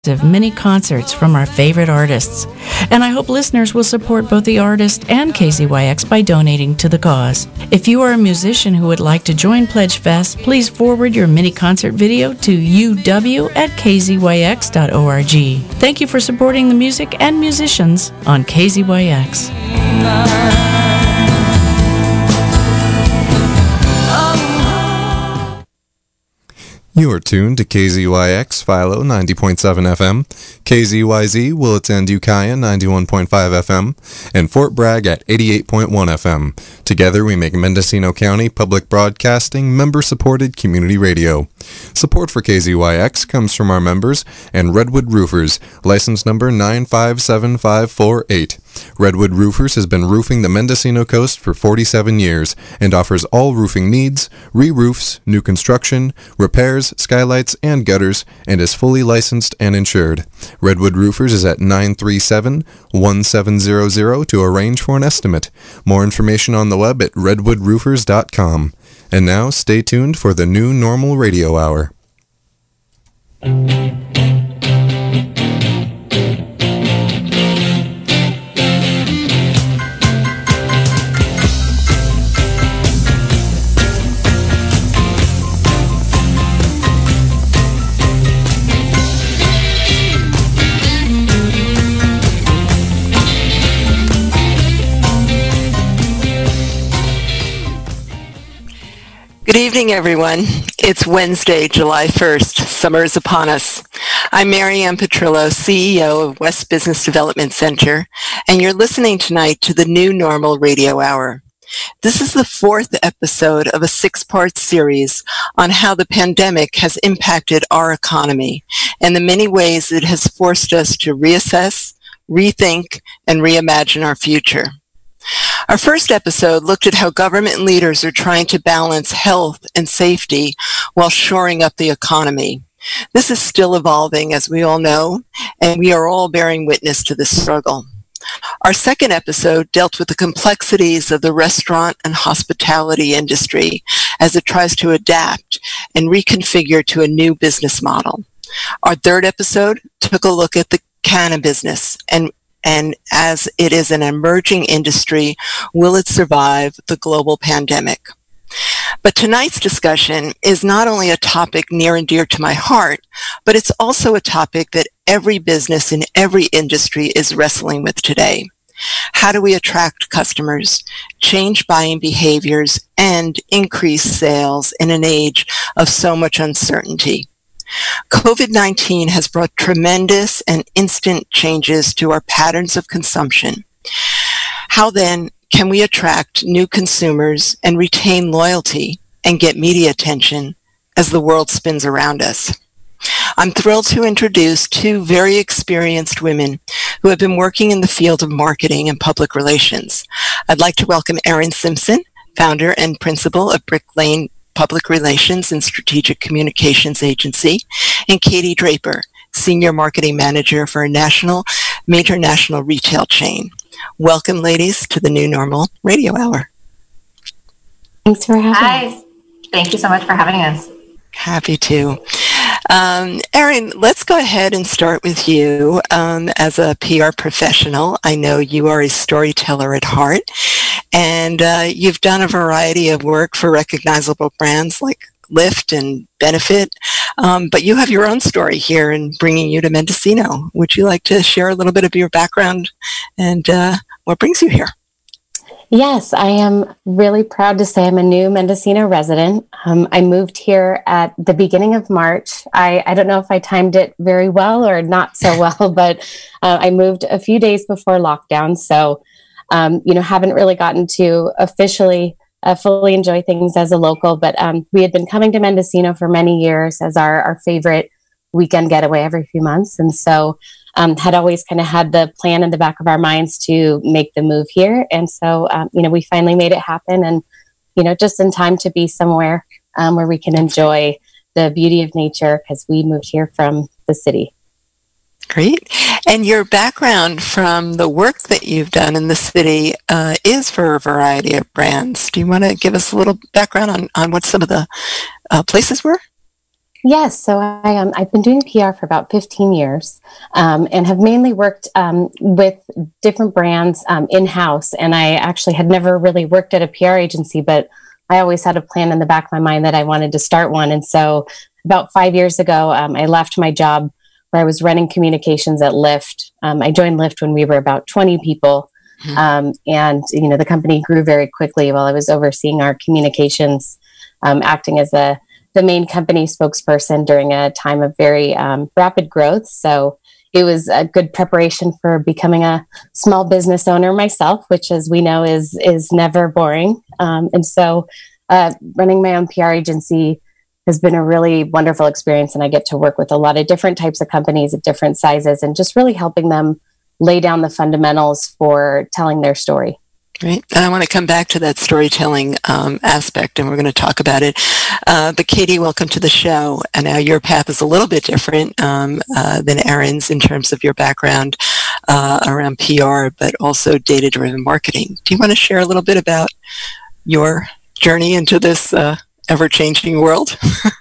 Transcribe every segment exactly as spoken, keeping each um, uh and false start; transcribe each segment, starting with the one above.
of mini concerts from our favorite artists. And I hope listeners will support both the artist and K Z Y X by donating to the cause. If you are a musician who would like to join Pledge Fest, please forward your mini concert video to uw at k z y x dot org. Thank you for supporting the music and musicians on K Z Y X. You are tuned to K Z Y X Philo ninety point seven F M, K Z Y Z Willits and Ukiah ninety-one point five F M, and Fort Bragg at eighty-eight point one F M. Together we make Mendocino County Public Broadcasting member-supported community radio. Support for K Z Y X comes from our members and Redwood Roofers, license number nine five seven five four eight. Redwood Roofers has been roofing the Mendocino coast for forty-seven years and offers all roofing needs, re-roofs, new construction, repairs, skylights, and gutters, and is fully licensed and insured. Redwood Roofers is at nine three seven, one seven zero zero to arrange for an estimate. More information on the web at redwood roofers dot com. And now, stay tuned for the New Normal Radio Hour. Good evening, everyone. It's Wednesday, July first. Summer is upon us. I'm Mary Ann Petrillo, C E O of West Business Development Center, and you're listening tonight to the New Normal Radio Hour. This is the fourth episode of a six-part series on how the pandemic has impacted our economy and the many ways it has forced us to reassess, rethink, and reimagine our future. Our first episode looked at how government leaders are trying to balance health and safety while shoring up the economy. This is still evolving, as we all know, and we are all bearing witness to this struggle. Our second episode dealt with the complexities of the restaurant and hospitality industry as it tries to adapt and reconfigure to a new business model. Our third episode took a look at the cannabis business and And as it is an emerging industry, will it survive the global pandemic? But tonight's discussion is not only a topic near and dear to my heart, but it's also a topic that every business in every industry is wrestling with today. How do we attract customers, change buying behaviors, and increase sales in an age of so much uncertainty? COVID nineteen has brought tremendous and instant changes to our patterns of consumption. How then can we attract new consumers and retain loyalty and get media attention as the world spins around us? I'm thrilled to introduce two very experienced women who have been working in the field of marketing and public relations. I'd like to welcome Erin Simpson, founder and principal of Brick Lane Public Relations and Strategic Communications Agency, and Katie Draper, Senior Marketing Manager for a national, major national retail chain. Welcome, ladies, to the New Normal Radio Hour. Thanks for having Hi. us. Thank you so much for having us. Happy to. Um, Erin, let's go ahead and start with you. Um, as a P R professional, I know you are a storyteller at heart, and uh, you've done a variety of work for recognizable brands like Lyft and Benefit, um, but you have your own story here in bringing you to Mendocino. Would you like to share a little bit of your background and uh, what brings you here? Yes, I am really proud to say I'm a new Mendocino resident. Um, I moved here at the beginning of March. I, I don't know if I timed it very well or not so well, but uh, I moved a few days before lockdown. So, um, you know, haven't really gotten to officially uh, fully enjoy things as a local, but um, we had been coming to Mendocino for many years as our, our favorite weekend getaway every few months. And so Um, had always kind of had the plan in the back of our minds to make the move here. And so, um, you know, we finally made it happen and, you know, just in time to be somewhere um, where we can enjoy the beauty of nature because we moved here from the city. Great. And your background from the work that you've done in the city uh, is for a variety of brands. Do you want to give us a little background on, on what some of the uh, places were? Yes, so I um, I've been doing P R for about fifteen years, um, and have mainly worked um, with different brands um, in-house. And I actually had never really worked at a P R agency, but I always had a plan in the back of my mind that I wanted to start one. And so about five years ago, um, I left my job where I was running communications at Lyft. Um, I joined Lyft when we were about twenty people. Mm-hmm. Um, and, you know, the company grew very quickly while I was overseeing our communications, um, acting as a the main company spokesperson during a time of very um, rapid growth. So it was a good preparation for becoming a small business owner myself, which, as we know, is is never boring. Um, and so uh, running my own P R agency has been a really wonderful experience. And I get to work with a lot of different types of companies at different sizes and just really helping them lay down the fundamentals for telling their story. Right. And I want to come back to that storytelling um, aspect, and we're going to talk about it. Uh, but Katie, welcome to the show. And now your path is a little bit different um, uh, than Erin's in terms of your background uh, around P R, but also data-driven marketing. Do you want to share a little bit about your journey into this uh, ever-changing world?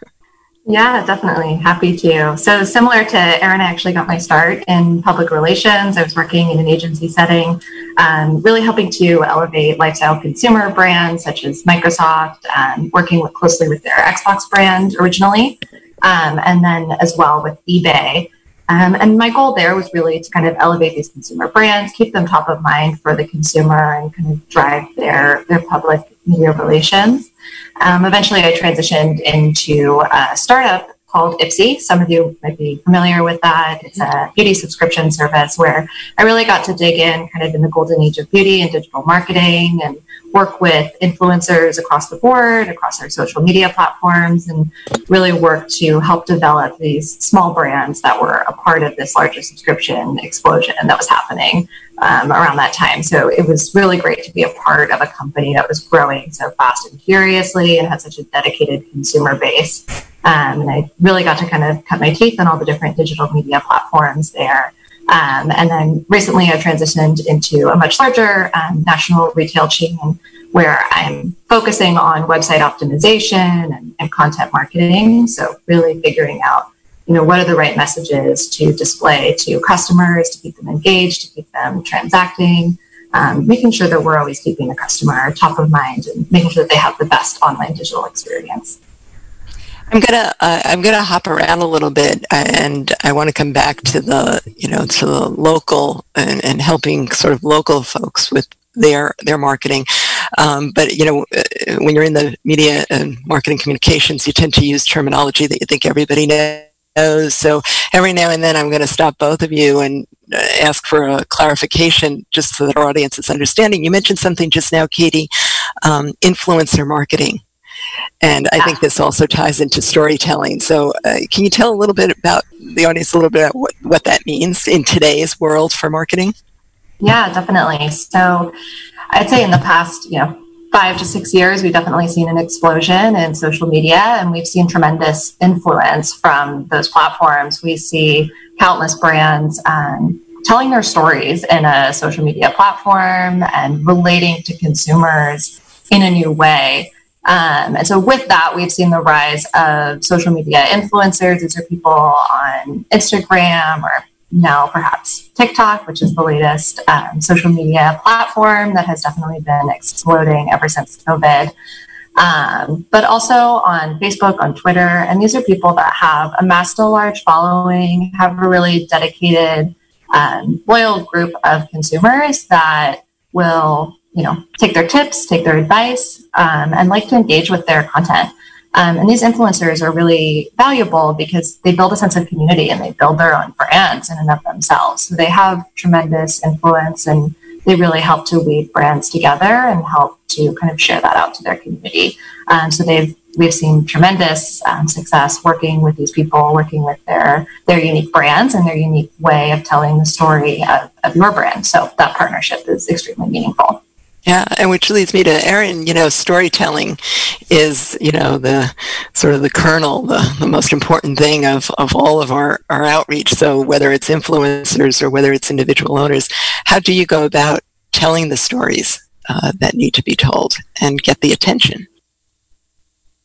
Yeah, definitely. Happy to. So similar to Erin, I actually got my start in public relations. I was working in an agency setting, um, really helping to elevate lifestyle consumer brands such as Microsoft, and working with, closely with their Xbox brand originally, um, and then as well with eBay. Um, and my goal there was really to kind of elevate these consumer brands, keep them top of mind for the consumer, and kind of drive their, their public media relations. Um, eventually, I transitioned into a startup called Ipsy. Some of you might be familiar with that. It's a beauty subscription service where I really got to dig in kind of in the golden age of beauty and digital marketing and work with influencers across the board, across our social media platforms, and really work to help develop these small brands that were a part of this larger subscription explosion that was happening um, around that time. So it was really great to be a part of a company that was growing so fast and furiously and had such a dedicated consumer base. Um, and I really got to kind of cut my teeth on all the different digital media platforms there. Um, and then recently I transitioned into a much larger um, national retail chain where I'm focusing on website optimization and, and content marketing. So really figuring out, you know, what are the right messages to display to customers to keep them engaged, to keep them transacting, um, making sure that we're always keeping the customer top of mind and making sure that they have the best online digital experience. I'm gonna uh, I'm gonna hop around a little bit, and I want to come back to the you know to the local and, and helping sort of local folks with their their marketing. Um, but you know, when you're in the media and marketing communications, you tend to use terminology that you think everybody knows. So every now and then, I'm going to stop both of you and ask for a clarification, just so that our audience is understanding. You mentioned something just now, Katie, um, influencer marketing. And I think this also ties into storytelling. So uh, can you tell a little bit about the audience, a little bit about what, what that means in today's world for marketing? Yeah, definitely. So I'd say in the past, you know, five to six years, we've definitely seen an explosion in social media, and we've seen tremendous influence from those platforms. We see countless brands um, telling their stories in a social media platform and relating to consumers in a new way. Um, and so with that, we've seen the rise of social media influencers. These are people on Instagram or now perhaps TikTok, which is the latest um, social media platform that has definitely been exploding ever since COVID. Um, but also on Facebook, on Twitter. And these are people that have amassed a large following, have a really dedicated, um, loyal group of consumers that will you know, take their tips, take their advice, um, and like to engage with their content. Um, and these influencers are really valuable because they build a sense of community and they build their own brands in and of themselves. So they have tremendous influence and they really help to weave brands together and help to kind of share that out to their community. Um, so they've we've seen tremendous um, success working with these people, working with their their unique brands and their unique way of telling the story of, of your brand. So that partnership is extremely meaningful. Yeah, and which leads me to Erin. You know, storytelling is, you know, the sort of the kernel, the, the most important thing of, of all of our, our outreach. So whether it's influencers or whether it's individual owners, how do you go about telling the stories uh, that need to be told and get the attention?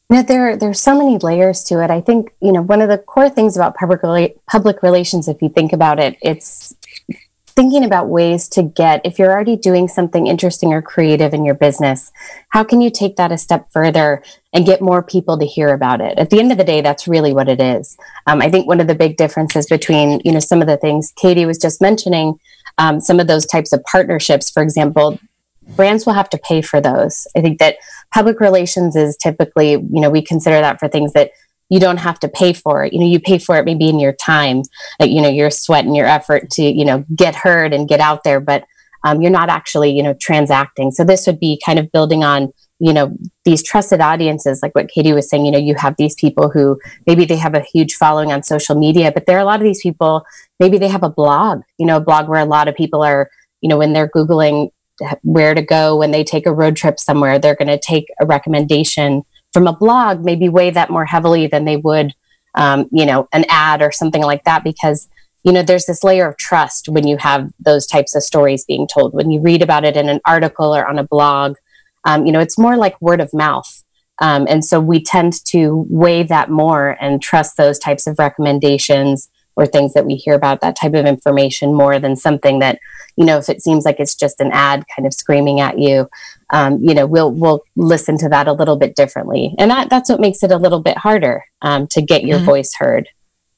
You know, there, there's so many layers to it. I think, you know, one of the core things about public, rela- public relations, if you think about it, it's thinking about ways to get, if you're already doing something interesting or creative in your business, how can you take that a step further and get more people to hear about it? At the end of the day, that's really what it is. Um, I think one of the big differences between, you know, some of the things Katie was just mentioning, um, some of those types of partnerships, for example, brands will have to pay for those. I think that public relations is typically, you know, we consider that for things that you don't have to pay for it. You know, you pay for it maybe in your time, like, you know, your sweat and your effort to, you know, get heard and get out there, but um, you're not actually, you know, transacting. So this would be kind of building on, you know, these trusted audiences, like what Katie was saying. You know, you have these people who maybe they have a huge following on social media, but there are a lot of these people, maybe they have a blog, you know, a blog where a lot of people are, you know, when they're Googling where to go when they take a road trip somewhere, they're going to take a recommendation from a blog, maybe weigh that more heavily than they would, um, you know, an ad or something like that, because, you know, there's this layer of trust when you have those types of stories being told. When you read about it in an article or on a blog, um, you know, it's more like word of mouth. Um, and so we tend to weigh that more and trust those types of recommendations or things that we hear about, that type of information, more than something that, you know, if it seems like it's just an ad kind of screaming at you, um, you know, we'll we'll listen to that a little bit differently. And that, that's what makes it a little bit harder um, to get your mm-hmm. voice heard.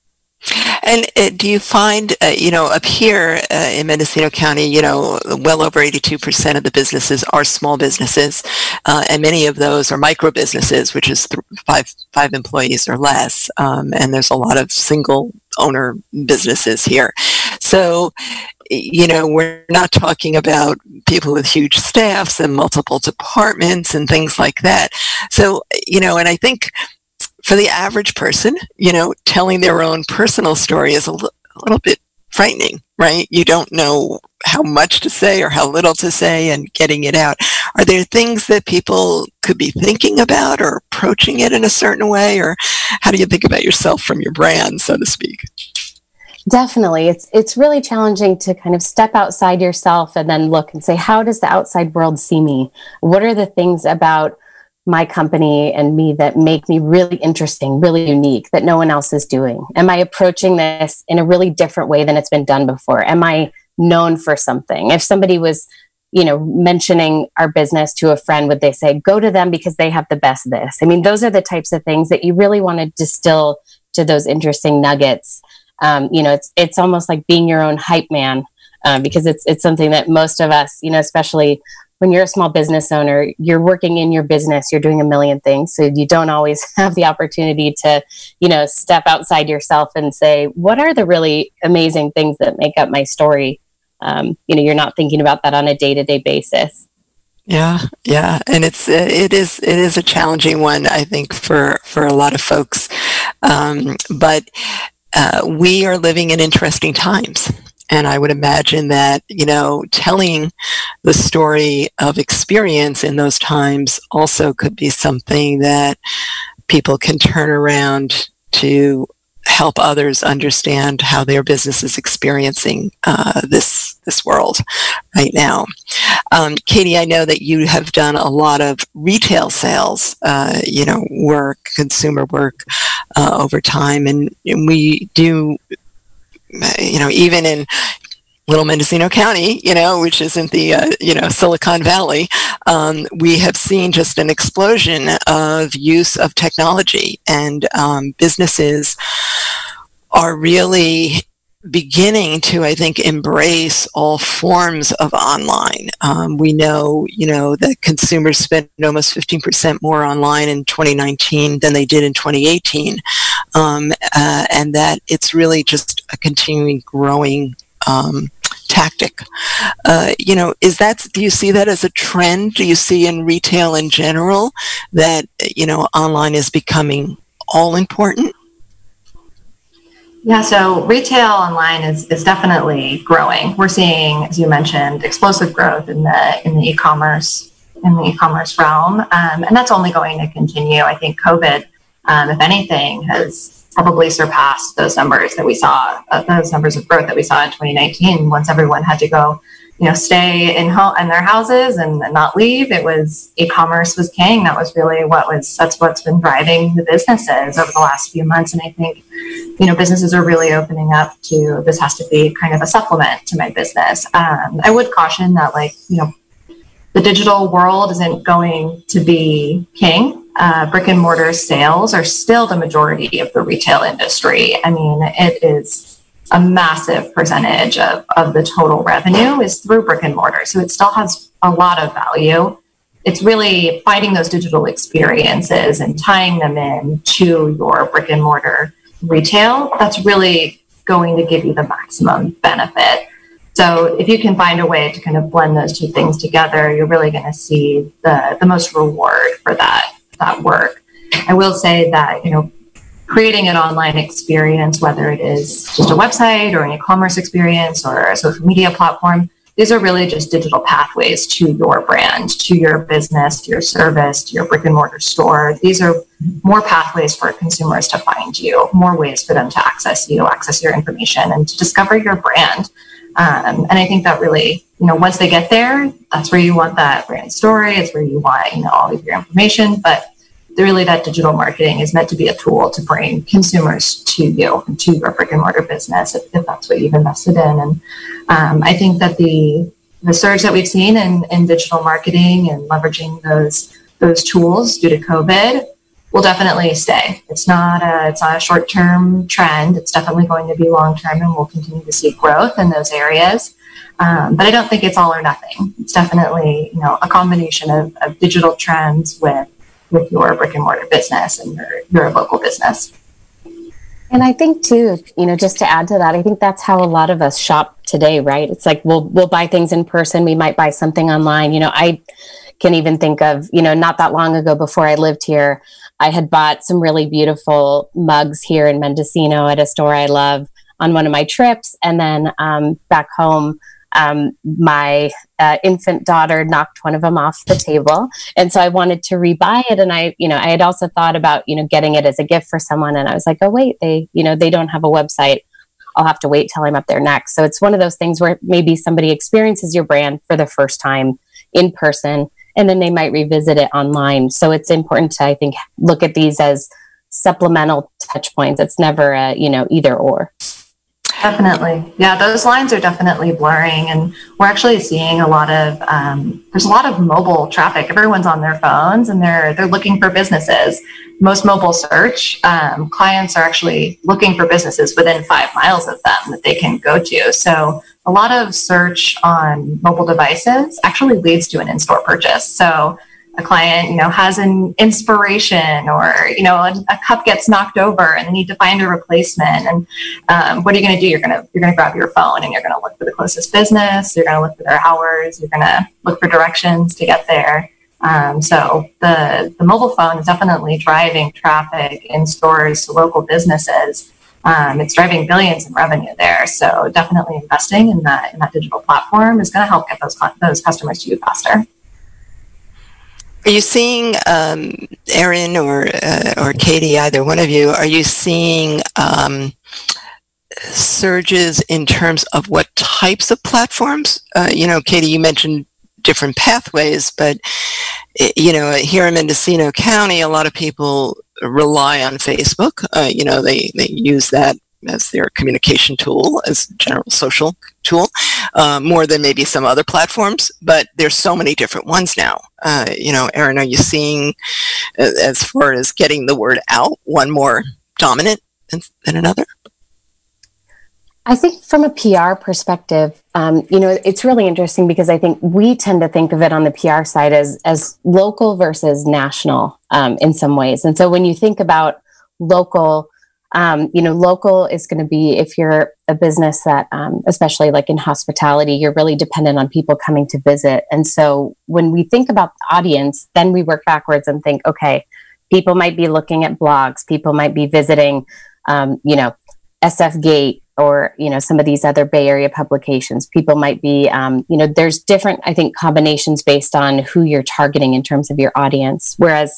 And uh, do you find, uh, you know, up here uh, in Mendocino County, you know, well over eighty-two percent of the businesses are small businesses, uh, and many of those are micro businesses, which is th- five five employees or less. Um, and there's a lot of single owner businesses here. So, you know, we're not talking about people with huge staffs and multiple departments and things like that. So, you know, and I think for the average person, you know, telling their own personal story is a, l- a little bit frightening, right? You don't know how much to say or how little to say and getting it out. Are there things that people could be thinking about or approaching it in a certain way? Or how do you think about yourself from your brand, so to speak? Definitely. It's it's really challenging to kind of step outside yourself and then look and say, how does the outside world see me? What are the things about my company and me that make me really interesting, really unique, that no one else is doing? Am I approaching this in a really different way than it's been done before? Am I known for something? If somebody was, you know, mentioning our business to a friend, would they say, go to them because they have the best this? I mean, those are the types of things that you really want to distill to those interesting nuggets. Um, you know, it's it's almost like being your own hype man, uh, because it's it's something that most of us, you know, especially when you're a small business owner, you're working in your business, you're doing a million things. So you don't always have the opportunity to, you know, step outside yourself and say, what are the really amazing things that make up my story? Um, you know, you're not thinking about that on a day-to-day basis. Yeah, yeah, and it's it is it is a challenging one, I think, for for a lot of folks, um, but. Uh, we are living in interesting times. And I would imagine that, you know, telling the story of experience in those times also could be something that people can turn around to help others understand how their business is experiencing uh, this this world right now. Um, Katie, I know that you have done a lot of retail sales, uh, you know, work, consumer work uh, over time, and, and we do, you know, even in Little Mendocino County, you know, which isn't the, uh, you know, Silicon Valley, um, we have seen just an explosion of use of technology, and um, businesses are really beginning to, I think, embrace all forms of online. Um, we know, you know, that consumers spent almost fifteen percent more online in twenty nineteen than they did in twenty eighteen, um, uh, and that it's really just a continuing growing um, tactic. Uh, you know, is that, do you see that as a trend? Do you see in retail in general that, you know, online is becoming all important? Yeah, so retail online is, is definitely growing. We're seeing, as you mentioned, explosive growth in the in the e-commerce in the e-commerce realm, um, and that's only going to continue. I think COVID, um, if anything, has probably surpassed those numbers that we saw, uh, those numbers of growth that we saw in twenty nineteen. Once everyone had to go, you know, stay in home in their houses and not leave, it was e-commerce was king. That was really what was, that's what's been driving the businesses over the last few months. And I think, you know, businesses are really opening up to, this has to be kind of a supplement to my business. Um, I would caution that, like, you know, the digital world isn't going to be king. Uh, brick and mortar sales are still the majority of the retail industry. I mean, it is a massive percentage of, of the total revenue is through brick and mortar. So it still has a lot of value. It's really finding those digital experiences and tying them in to your brick and mortar retail. That's really going to give you the maximum benefit. So if you can find a way to kind of blend those two things together, you're really going to see the, the most reward for that, that work. I will say that, you know, creating an online experience, whether it is just a website or an e-commerce experience or a social media platform, these are really just digital pathways to your brand, to your business, to your service, to your brick and mortar store. These are more pathways for consumers to find you, more ways for them to access you, access your information, and to discover your brand. Um, and I think that really, you know, once they get there, that's where you want that brand story. It's where you want, you know, all of your information. But really, that digital marketing is meant to be a tool to bring consumers to you and to your brick and mortar business, if, if that's what you've invested in. And um, I think that the the surge that we've seen in, in digital marketing and leveraging those those tools due to COVID will definitely stay. It's not a it's not a short term trend. It's definitely going to be long term, and we'll continue to see growth in those areas. Um, but I don't think it's all or nothing. It's definitely, you know, a combination of, of digital trends with with your brick and mortar business and your, your local business. And I think too, you know, just to add to that, I think that's how a lot of us shop today, right? It's like, we'll, we'll buy things in person. We might buy something online. You know, I can even think of, you know, not that long ago before I lived here, I had bought some really beautiful mugs here in Mendocino at a store I love on one of my trips. And then um, back home, Um, my uh, infant daughter knocked one of them off the table. And so I wanted to rebuy it. And I, you know, I had also thought about, you know, getting it as a gift for someone. And I was like, oh, wait, they, you know, they don't have a website. I'll have to wait till I'm up there next. So it's one of those things where maybe somebody experiences your brand for the first time in person, and then they might revisit it online. So it's important to, I think, look at these as supplemental touch points. It's never a, you know, either or. Definitely. Yeah, those lines are definitely blurring, and we're actually seeing a lot of, um, there's a lot of mobile traffic. Everyone's on their phones and they're they're looking for businesses. Most mobile search, um, clients are actually looking for businesses within five miles of them that they can go to. So a lot of search on mobile devices actually leads to an in-store purchase. So a client, you know, has an inspiration, or, you know, a, a cup gets knocked over and they need to find a replacement. And um, what are you going to do? You're going to, you're going to grab your phone and you're going to look for the closest business. You're going to look for their hours. You're going to look for directions to get there. Um, so the, the mobile phone is definitely driving traffic in stores to local businesses. Um, it's driving billions in revenue there. So definitely investing in that, in that digital platform is going to help get those, those customers to you faster. Are you seeing, um, Erin or uh, or Katie, either one of you, are you seeing um, surges in terms of what types of platforms? Uh, you know, Katie, you mentioned different pathways, but, you know, here in Mendocino County, a lot of people rely on Facebook. Uh, you know, they, they use that as their communication tool, as a general social tool, uh, more than maybe some other platforms, but there's so many different ones now. Uh, you know, Erin, are you seeing, uh, as far as getting the word out, one more dominant than, than another? I think from a P R perspective, um, you know, it's really interesting because I think we tend to think of it on the P R side as, as local versus national um, in some ways. And so when you think about local, Um, you know, local is going to be, if you're a business that, um, especially like in hospitality, you're really dependent on people coming to visit. And so when we think about the audience, then we work backwards and think, okay, people might be looking at blogs, people might be visiting, um, you know, S F Gate or, you know, some of these other Bay Area publications. People might be, um, you know, there's different, I think, combinations based on who you're targeting in terms of your audience. Whereas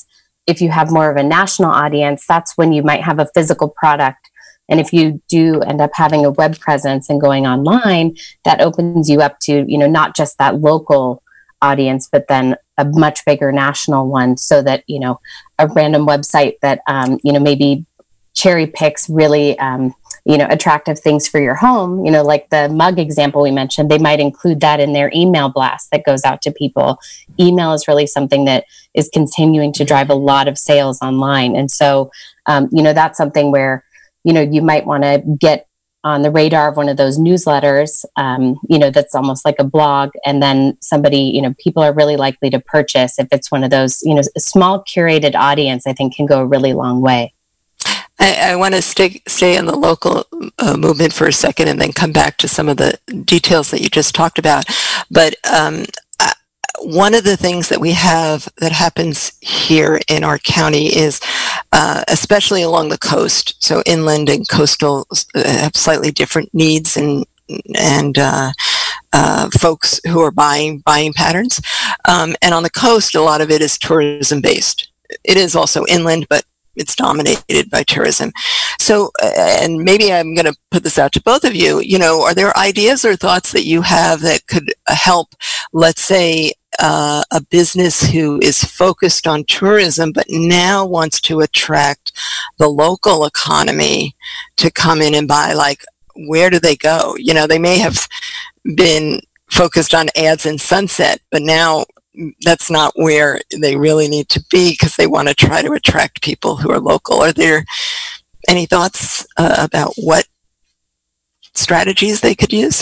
if you have more of a national audience, that's when you might have a physical product. And if you do end up having a web presence and going online, that opens you up to, you know, not just that local audience, but then a much bigger national one, so that, you know, a random website that, um, you know, maybe cherry picks really, um, you know, attractive things for your home, you know, like the mug example we mentioned, they might include that in their email blast that goes out to people. Email is really something that is continuing to drive a lot of sales online. And so, um, you know, that's something where, you know, you might want to get on the radar of one of those newsletters, um, you know, that's almost like a blog. And then somebody, you know, people are really likely to purchase if it's one of those, you know, a small curated audience, I think can go a really long way. I, I want to stay, stay in the local uh, movement for a second and then come back to some of the details that you just talked about. But um, I, one of the things that we have that happens here in our county is, uh, especially along the coast, so inland and coastal uh, have slightly different needs and and uh, uh, folks who are buying buying patterns. Um, and on the coast, a lot of it is tourism based. It is also inland, but it's dominated by tourism. So, uh, and maybe I'm going to put this out to both of you, you know, are there ideas or thoughts that you have that could help, let's say, uh, a business who is focused on tourism, but now wants to attract the local economy to come in and buy? Like, where do they go? You know, they may have been focused on ads in Sunset, but now that's not where they really need to be because they want to try to attract people who are local. Are there any thoughts uh, about what strategies they could use?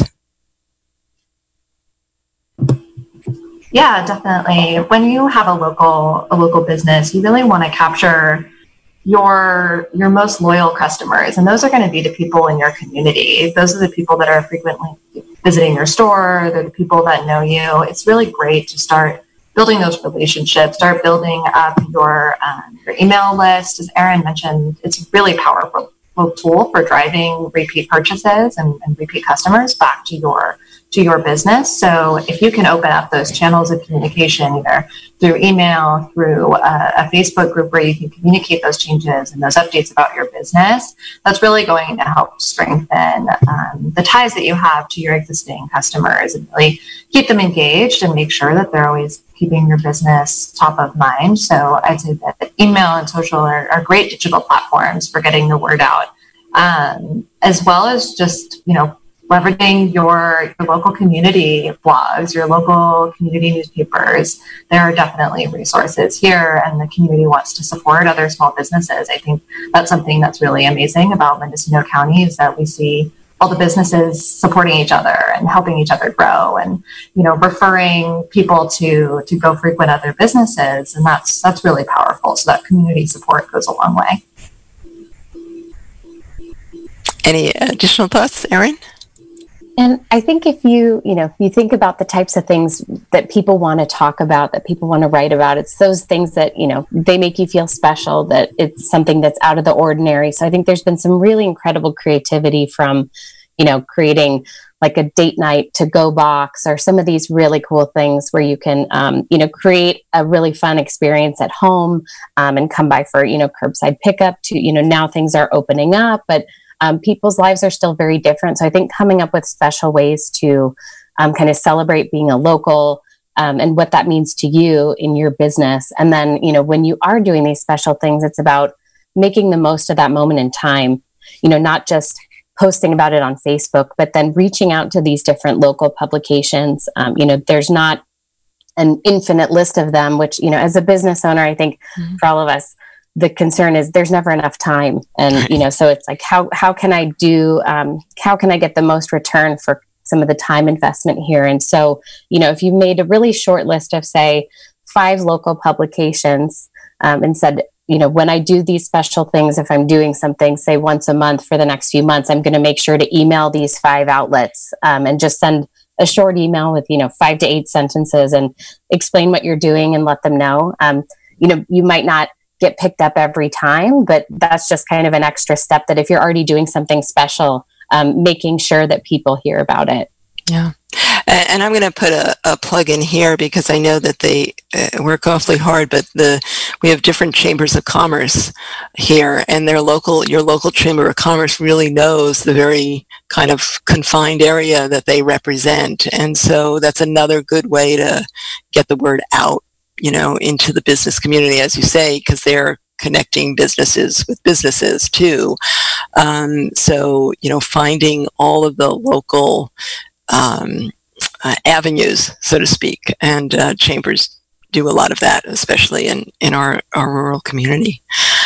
Yeah, definitely. When you have a local a local business, you really want to capture your your most loyal customers, and those are going to be the people in your community. Those are the people that are frequently visiting your store. They're the people that know you. It's really great to start building those relationships, start building up your um, your email list. As Erin mentioned, it's a really powerful tool for driving repeat purchases and, and repeat customers back to your to your business. So if you can open up those channels of communication, either through email, through a, a Facebook group where you can communicate those changes and those updates about your business, that's really going to help strengthen um, the ties that you have to your existing customers and really keep them engaged and make sure that they're always keeping your business top of mind. So I'd say that email and social are, are great digital platforms for getting the word out, um, as well as just, you know, leveraging your, your local community blogs, your local community newspapers. There are definitely resources here, and the community wants to support other small businesses. I think that's something that's really amazing about Mendocino County, is that we see all the businesses supporting each other and helping each other grow, and, you know, referring people to to go frequent other businesses, and that's that's really powerful. So that community support goes a long way. Any additional thoughts, Erin? And I think if you, you know, if you think about the types of things that people want to talk about, that people want to write about, it's those things that, you know, they make you feel special, that it's something that's out of the ordinary. So I think there's been some really incredible creativity from, you know, creating like a date night to go box, or some of these really cool things where you can, um, you know, create a really fun experience at home, um, and come by for, you know, curbside pickup to, you know, now things are opening up, but Um, people's lives are still very different. So I think coming up with special ways to um, kind of celebrate being a local, um, and what that means to you in your business. And then, you know, when you are doing these special things, it's about making the most of that moment in time, you know, not just posting about it on Facebook, but then reaching out to these different local publications. Um, you know, there's not an infinite list of them, which, you know, as a business owner, I think mm-hmm. for all of us, the concern is there's never enough time. And, you know, so it's like, how, how can I do, um, how can I get the most return for some of the time investment here? And so, you know, if you made a really short list of, say, five local publications, um, and said, you know, when I do these special things, if I'm doing something, say once a month for the next few months, I'm going to make sure to email these five outlets, um, and just send a short email with, you know, five to eight sentences and explain what you're doing and let them know. Um, you know, you might not get picked up every time, but that's just kind of an extra step that if you're already doing something special, um, making sure that people hear about it. Yeah. And I'm going to put a, a plug in here because I know that they uh, work awfully hard, but the we have different chambers of commerce here, and their local, your local chamber of commerce really knows the very kind of confined area that they represent. And so that's another good way to get the word out, you know, into the business community, as you say, because they're connecting businesses with businesses too. Um, so, you know, finding all of the local um, uh, avenues, so to speak, and uh, chambers do a lot of that, especially in, in our, our rural community.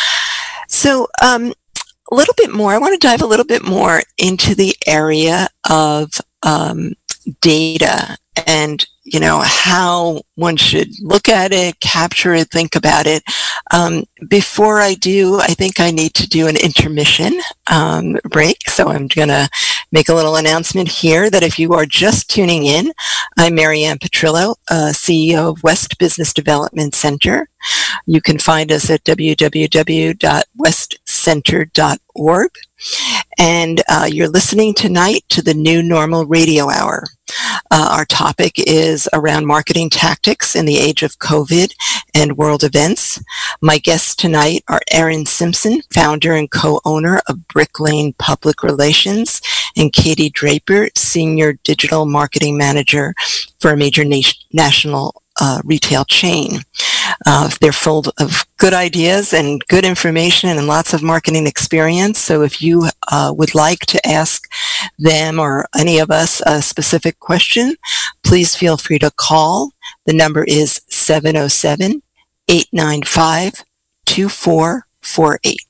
So um, a little bit more, I want to dive a little bit more into the area of um, data and, you know, how one should look at it, capture it, think about it. Um, before I do, I think I need to do an intermission um, break. So I'm going to make a little announcement here that if you are just tuning in, I'm Mary Ann Petrillo, uh, C E O of West Business Development Center. You can find us at w w w dot west center dot org. And uh, you're listening tonight to the New Normal Radio Hour. Uh, our topic is around marketing tactics in the age of COVID and world events. My guests tonight are Erin Simpson, founder and co-owner of Brick Lane Public Relations, and Katie Draper, senior digital marketing manager for a major na- national uh, retail chain. Uh, they're full of good ideas and good information and lots of marketing experience. So if you uh, would like to ask them or any of us a specific question, please feel free to call. The number is seven oh seven, eight nine five, two four four eight.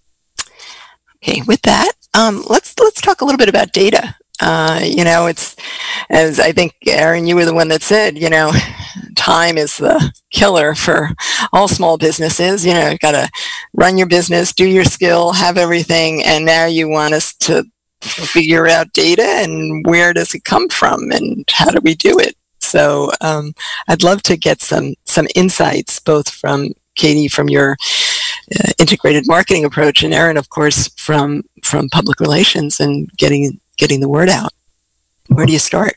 Okay, with that, um, let's let's talk a little bit about data. Uh, you know, it's, as I think, Erin, you were the one that said, you know, time is the killer for all small businesses. You know, you've got to run your business, do your skill, have everything, and now you want us to figure out data and where does it come from and how do we do it? So um, I'd love to get some some insights, both from Katie, from your uh, integrated marketing approach, and Erin, of course, from from public relations and getting getting the word out. Where do you start?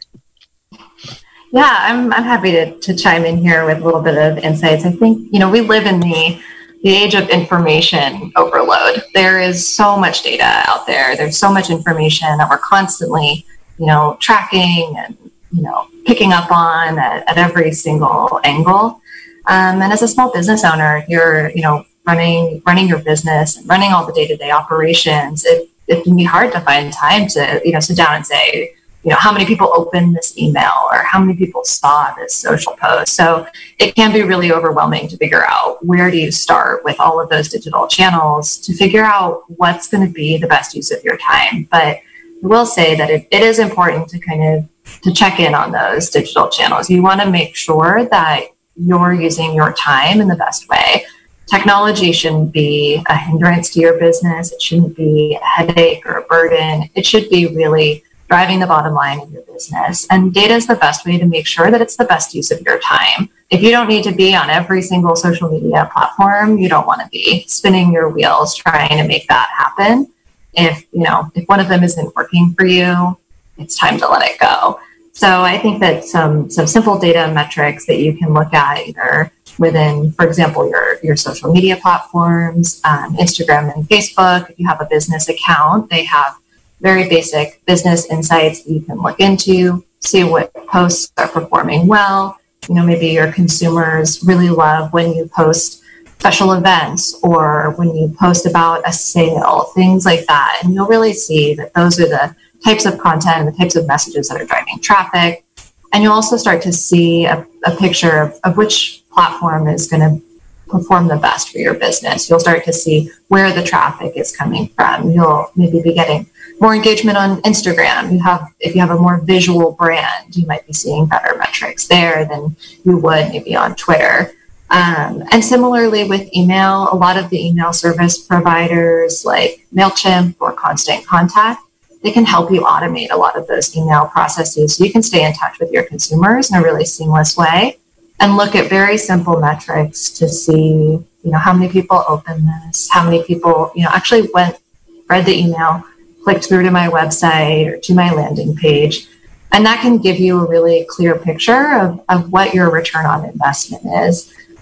Yeah, I'm I'm happy to, to chime in here with a little bit of insights. I think, you know, we live in the the age of information overload. There is so much data out there. There's so much information that we're constantly, you know, tracking and, you know, picking up on at, at every single angle. Um, and as a small business owner, you're, you know, running running your business and running all the day-to-day operations. It it can be hard to find time to, you know, sit down and say, you know, how many people opened this email or how many people saw this social post. So it can be really overwhelming to figure out where do you start with all of those digital channels to figure out what's going to be the best use of your time. But I will say that it, it is important to kind of to check in on those digital channels. You want to make sure that you're using your time in the best way. Technology shouldn't be a hindrance to your business. It shouldn't be a headache or a burden. It should be really driving the bottom line of your business. And data is the best way to make sure that it's the best use of your time. If you don't need to be on every single social media platform, you don't want to be spinning your wheels trying to make that happen. If, you know, if one of them isn't working for you, it's time to let it go. So I think that some, some simple data metrics that you can look at either within, for example, your, your social media platforms, um, Instagram and Facebook. If you have a business account, they have very basic business insights that you can look into, see what posts are performing well. You know, maybe your consumers really love when you post special events or when you post about a sale, things like that. And you'll really see that those are the types of content and the types of messages that are driving traffic. And you'll also start to see a, a picture of, of which platform is going to perform the best for your business. You'll start to see where the traffic is coming from. You'll maybe be getting more engagement on Instagram. You have, if you have a more visual brand, you might be seeing better metrics there than you would maybe on Twitter. Um, and similarly with email, a lot of the email service providers like MailChimp or Constant Contact, they can help you automate a lot of those email processes so you can stay in touch with your consumers in a really seamless way and look at very simple metrics to see, you know, how many people opened this, how many people, you know, actually went, read the email, clicked through to my website or to my landing page. And that can give you a really clear picture of, of what your return on investment is.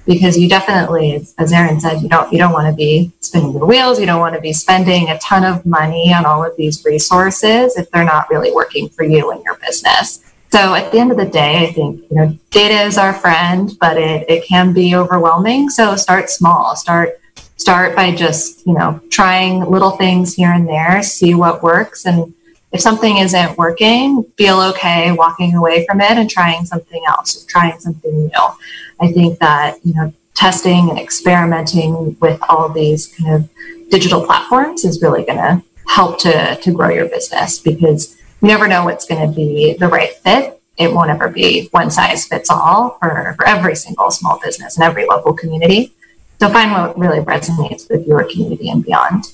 because you definitely, as, as Erin said, you don't you don't want to be spinning your wheels. You don't want to be spending a ton of money on all of these resources if they're not really working for you and your business. So at the end of the day, I think, you know, data is our friend, but it, it can be overwhelming. So start small. Start start by just, you know, trying little things here and there, see what works. And if something isn't working, feel okay walking away from it and trying something else, trying something new. I think that, you know, testing and experimenting with all these kind of digital platforms is really going to help to, to grow your business, because you never know what's going to be the right fit. It won't ever be one size fits all for, for every single small business and every local community. So find what really resonates with your community and beyond.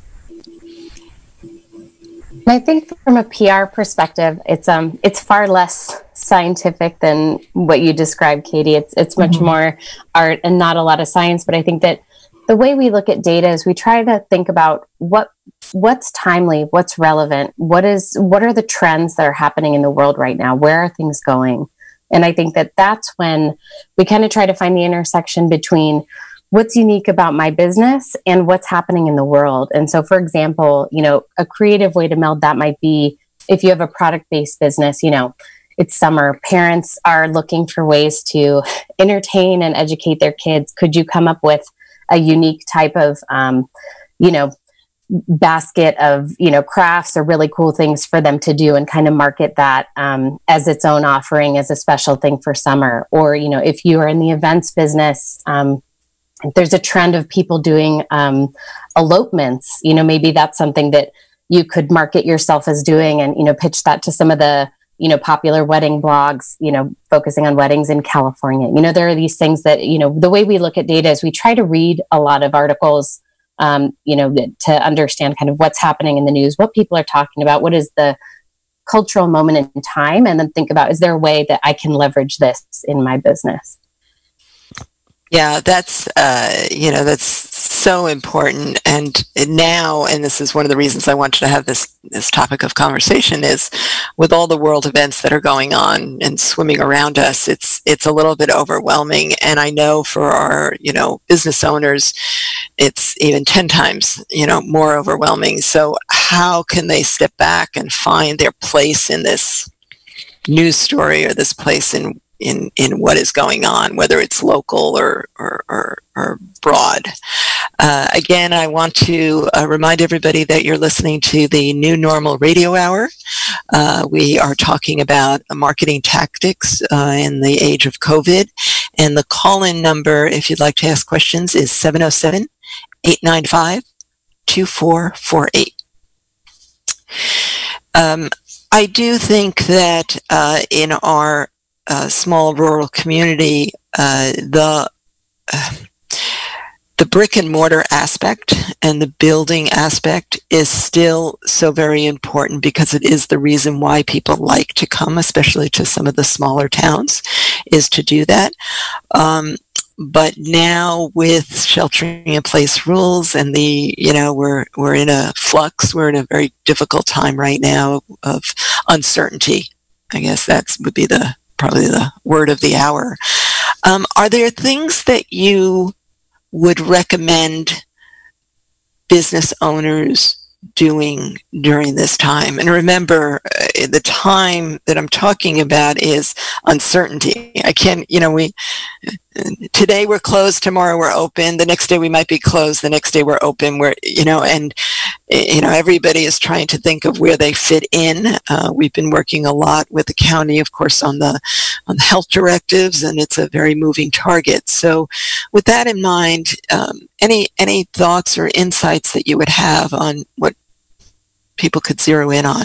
I think from a P R perspective, it's um it's far less scientific than what you described, Katie. It's it's much mm-hmm. more art and not a lot of science. But I think that the way we look at data is we try to think about what what's timely, what's relevant, what is what are the trends that are happening in the world right now? Where are things going? And I think that that's when we kind of try to find the intersection between what's unique about my business and what's happening in the world. And so, for example, you know, a creative way to meld that might be if you have a product-based business, you know, it's summer, parents are looking for ways to entertain and educate their kids. Could you come up with a unique type of, um, you know, basket of, you know, crafts or really cool things for them to do and kind of market that um, as its own offering, as a special thing for summer? Or, you know, if you are in the events business, um, there's a trend of people doing um, elopements. You know, maybe that's something that you could market yourself as doing and, you know, pitch that to some of the, you know, popular wedding blogs, you know, focusing on weddings in California. You know, there are these things that, you know, the way we look at data is we try to read a lot of articles, um, you know, to understand kind of what's happening in the news, what people are talking about, what is the cultural moment in time, and then think about, is there a way that I can leverage this in my business? Yeah, that's, uh, you know, that's so important. And now, and this is one of the reasons I wanted to have this, this topic of conversation, is with all the world events that are going on and swimming around us, it's, it's a little bit overwhelming. And I know for our, you know, business owners, it's even ten times, you know, more overwhelming. So how can they step back and find their place in this news story or this place in in in what is going on, whether it's local or or, or, or broad. Uh, again, I want to uh, remind everybody that you're listening to the New Normal Radio Hour. Uh, we are talking about marketing tactics uh, in the age of COVID. And the call-in number, if you'd like to ask questions, is seven oh seven, eight nine five, two four four eight. Um, I do think that uh, in our Uh, small rural community, uh, the uh, the brick and mortar aspect and the building aspect is still so very important, because it is the reason why people like to come, especially to some of the smaller towns, is to do that. Um, but now with sheltering in place rules and the, you know, we're we're in a flux, we're in a very difficult time right now of uncertainty. I guess that's would be the probably the word of the hour. Um, are there things that you would recommend business owners doing during this time? And remember, uh, the time that I'm talking about is uncertainty. I can't, you know, we, today we're closed, tomorrow we're open, the next day we might be closed, the next day we're open, we're, you know, and, you know, everybody is trying to think of where they fit in. Uh, we've been working a lot with the county, of course, on the, on the health directives, and it's a very moving target. So with that in mind, um, any, any thoughts or insights that you would have on what people could zero in on?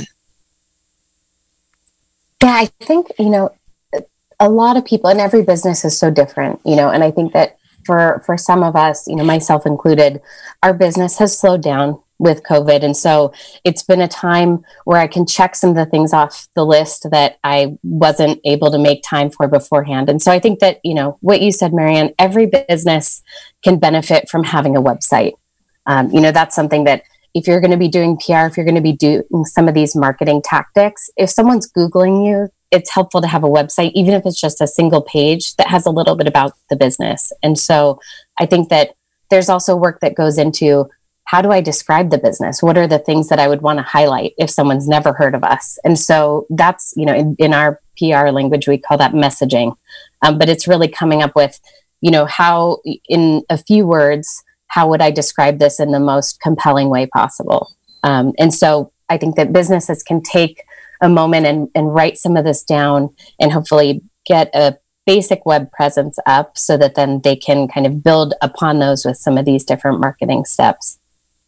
Yeah, I think, you know, a lot of people, and every business is so different, you know, and I think that for, for some of us, you know, myself included, our business has slowed down with COVID. And so it's been a time where I can check some of the things off the list that I wasn't able to make time for beforehand. And so I think that, you know, what you said, Marianne, every business can benefit from having a website. Um, you know, that's something that if you're going to be doing P R, if you're going to be doing some of these marketing tactics, if someone's Googling you, it's helpful to have a website, even if it's just a single page that has a little bit about the business. And so I think that there's also work that goes into, how do I describe the business? What are the things that I would want to highlight if someone's never heard of us? And so that's, you know, in, in our P R language, we call that messaging. Um, but it's really coming up with, you know, how, in a few words, how would I describe this in the most compelling way possible? Um, and so I think that businesses can take a moment and, and write some of this down and hopefully get a basic web presence up so that then they can kind of build upon those with some of these different marketing steps.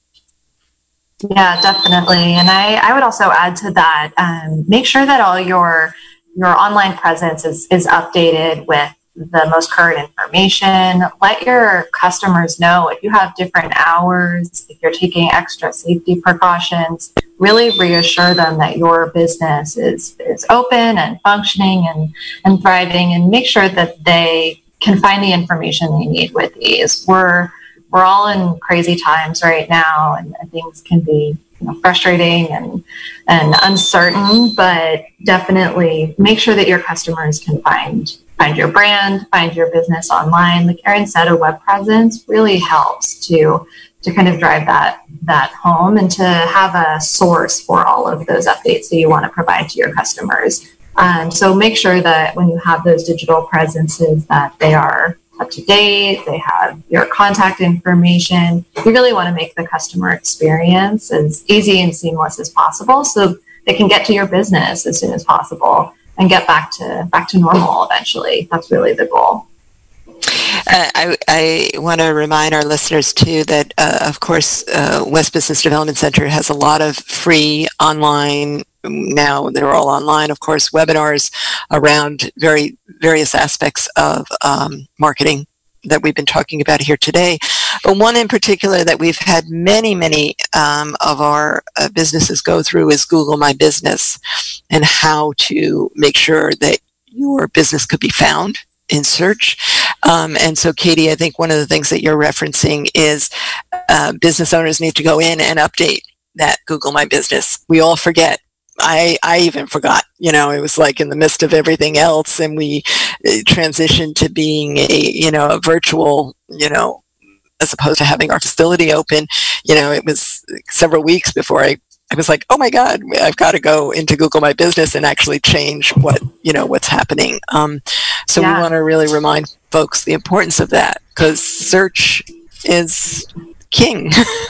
Yeah, definitely. And I, I would also add to that, um, make sure that all your your online presence is, is updated with the most current information. Let your customers know if you have different hours, if you're taking extra safety precautions. Really reassure them that your business is, is open and functioning and, and thriving, and make sure that they can find the information they need with ease. We're we're all in crazy times right now, and, and things can be, you know, frustrating and and uncertain, but definitely make sure that your customers can find find your brand, find your business online. Like Erin said, a web presence really helps to to kind of drive that that home and to have a source for all of those updates that you want to provide to your customers. Um, so make sure that when you have those digital presences that they are up to date, they have your contact information. You really want to make the customer experience as easy and seamless as possible so they can get to your business as soon as possible and get back to back to normal eventually. That's really the goal. Uh, I, I want to remind our listeners, too, that, uh, of course, uh, West Business Development Center has a lot of free online, now they're all online, of course, webinars around very various aspects of um, marketing that we've been talking about here today. But one in particular that we've had many, many um, of our uh, businesses go through is Google My Business, and how to make sure that your business could be found in search. Um, and so, Katie, I think one of the things that you're referencing is uh, business owners need to go in and update that Google My Business. We all forget. I, I even forgot, you know, it was like in the midst of everything else, and we transitioned to being a, you know, a virtual, you know, as opposed to having our facility open. You know, it was several weeks before I I was like, oh my God, I've got to go into Google My Business and actually change what, you know, what's happening. Um, so yeah. We want to really remind folks the importance of that, because search is king.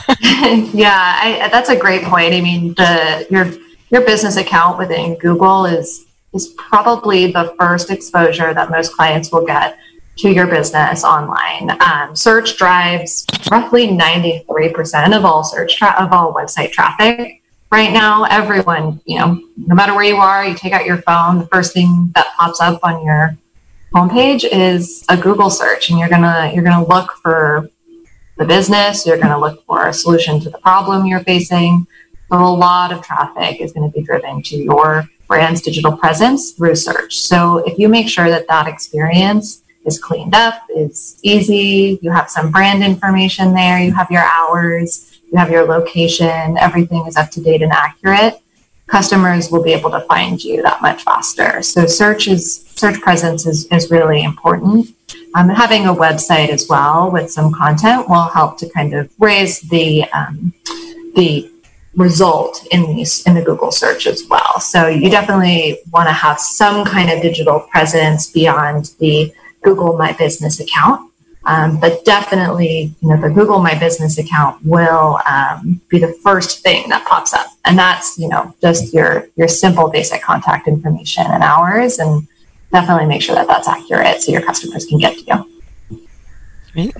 Yeah, I, that's a great point. I mean, the, your your business account within Google is is probably the first exposure that most clients will get to your business online. Um, search drives roughly ninety-three percent of all search tra- of all website traffic. Right now, everyone, you know, no matter where you are, you take out your phone, the first thing that pops up on your homepage is a Google search, and you're gonna you're gonna look for the business, you're gonna look for a solution to the problem you're facing. So a lot of traffic is going to be driven to your brand's digital presence through search. So if you make sure that that experience is cleaned up, is easy, you have some brand information there, you have your hours, you have your location, everything is up to date and accurate, customers will be able to find you that much faster. So search is search presence is, is really important. Um, having a website as well with some content will help to kind of raise the um, the result in these in the Google search as well. So you definitely want to have some kind of digital presence beyond the Google My Business account. Um, but definitely, you know, the Google My Business account will um, be the first thing that pops up. And that's, you know, just your, your simple basic contact information and hours, and definitely make sure that that's accurate so your customers can get to you. Great.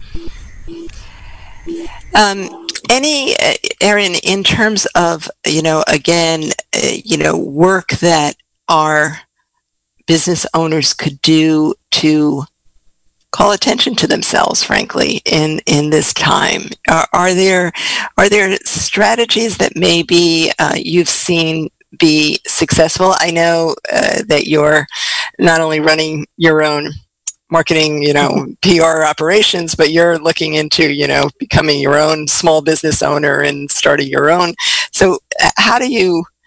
Um, any, uh, Erin, in terms of, you know, again, uh, you know, work that our business owners could do to call attention to themselves, frankly, in, in this time? Are, are there are there strategies that maybe uh, you've seen be successful? I know uh, that you're not only running your own marketing, you know, P R operations, but you're looking into, you know, becoming your own small business owner and starting your own. So how do you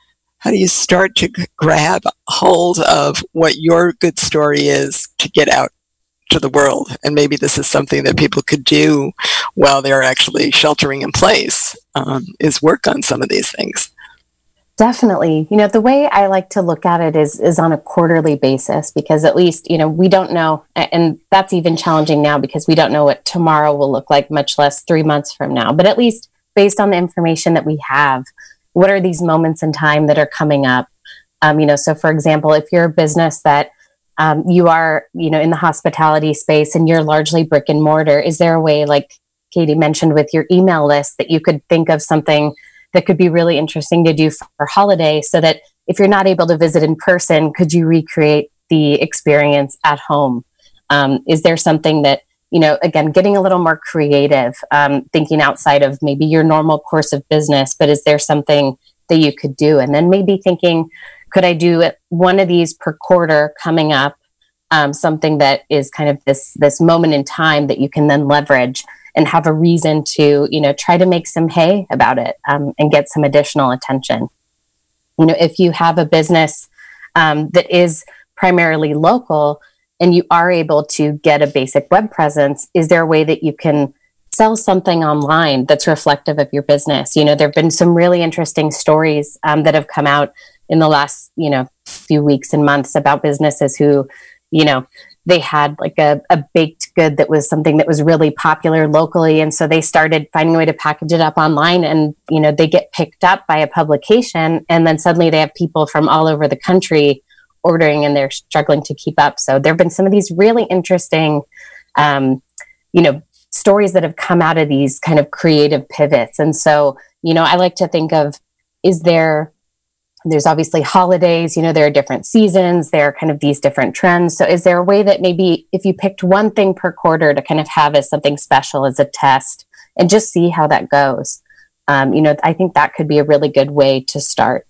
how do you start to g- grab hold of what your good story is to get out to the world? And maybe this is something that people could do while they're actually sheltering in place, um, is work on some of these things. Definitely. You know, the way I like to look at it is is on a quarterly basis, because at least, you know, we don't know, and that's even challenging now because we don't know what tomorrow will look like, much less three months from now. But at least based on the information that we have, what are these moments in time that are coming up? Um, you know, so for example, if you're a business that um, you are, you know, in the hospitality space and you're largely brick and mortar, is there a way, like Katie mentioned with your email list, that you could think of something that could be really interesting to do for holiday, so that if you're not able to visit in person, could you recreate the experience at home? Um, is there something that, you know, again, getting a little more creative, um, thinking outside of maybe your normal course of business, but is there something that you could do? And then maybe thinking, could I do one of these per quarter coming up, um, something that is kind of this, this moment in time that you can then leverage and have a reason to, you know, try to make some hay about it, um, and get some additional attention. You know, if you have a business um, that is primarily local and you are able to get a basic web presence, is there a way that you can sell something online that's reflective of your business? You know, there have been some really interesting stories um, that have come out in the last, you know, few weeks and months about businesses who, you know, they had like a, a baked good that was something that was really popular locally. And so they started finding a way to package it up online, and, you know, they get picked up by a publication, and then suddenly they have people from all over the country ordering, and they're struggling to keep up. So there've been some of these really interesting, um, you know, stories that have come out of these kind of creative pivots. And so, you know, I like to think of, is there, there's obviously holidays, you know, there are different seasons, there are kind of these different trends. So is there a way that maybe if you picked one thing per quarter to kind of have as something special as a test and just see how that goes? Um, you know, I think that could be a really good way to start.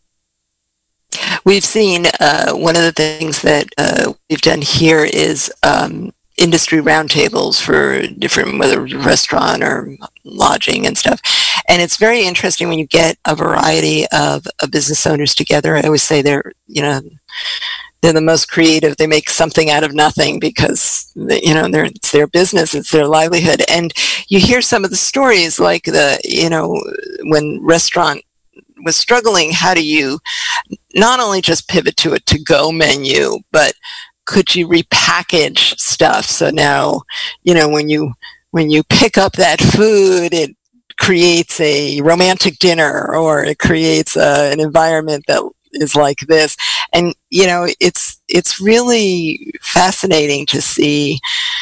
We've seen, uh, one of the things that uh, we've done here is um, industry roundtables for different, whether restaurant or lodging and stuff. And it's very interesting when you get a variety of, of business owners together. I always say they're, you know, they're the most creative. They make something out of nothing because, they, you know, they're, it's their business, it's their livelihood. And you hear some of the stories, like the, you know, when restaurant was struggling, how do you not only just pivot to a to-go menu, but could you repackage stuff? So now, you know, when you when you pick up that food, it creates a romantic dinner, or it creates a, an environment that is like this. And, you know, it's it's really fascinating to see